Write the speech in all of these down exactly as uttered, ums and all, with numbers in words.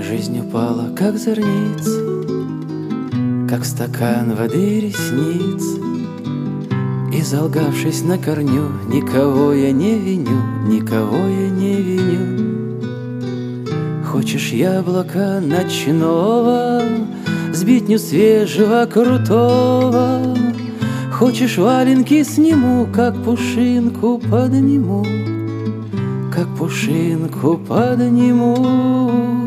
Жизнь упала, как зерница, как стакан воды ресниц. И залгавшись на корню, никого я не виню, никого я не виню. Хочешь яблока ночного, сбитню свежего крутого? Хочешь валенки сниму, как пушинку подниму, как пушинку подниму.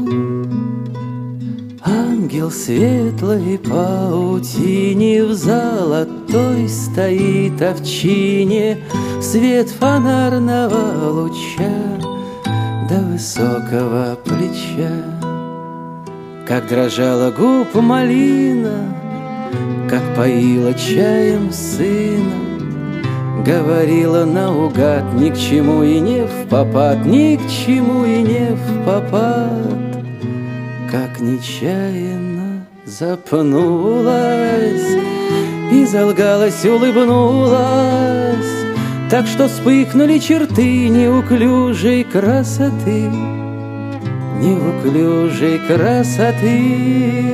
Ангел светлой паутине в золотой стоит овчине, свет фонарного луча до высокого плеча. Как дрожала губ малина, как поила чаем сына, говорила наугад, ни к чему и не впопад, ни к чему и не впопад. Как нечаянно запнулась и залгалась, улыбнулась, так что вспыхнули черты неуклюжей красоты, неуклюжей красоты.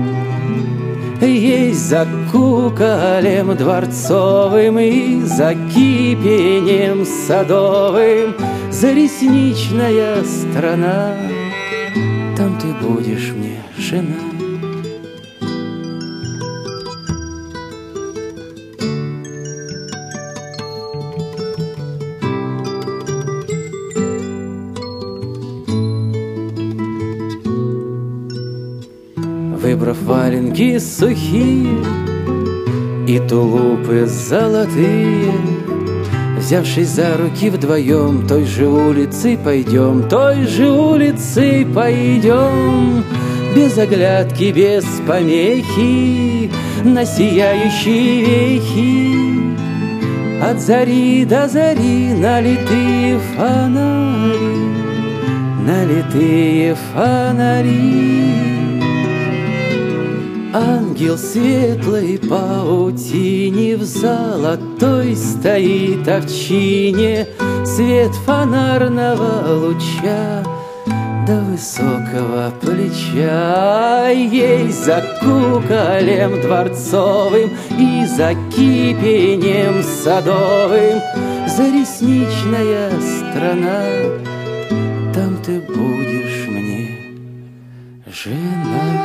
Есть за куколем дворцовым и за кипенем садовым заресничная страна. Там ты будешь мне жена. Выбрав валенки сухие и тулупы золотые, взявшись за руки вдвоем, той же улицей пойдем, той же улицей пойдем, без оглядки, без помехи, на сияющие вехи. От зари до зари налитые фонари, налитые фонари. Ангел светлой паутине в золотой стоит овчине, свет фонарного луча до высокого плеча. Есть за куколем дворцовым и за кипенем садовым заресничная страна. Там ты будешь мне жена.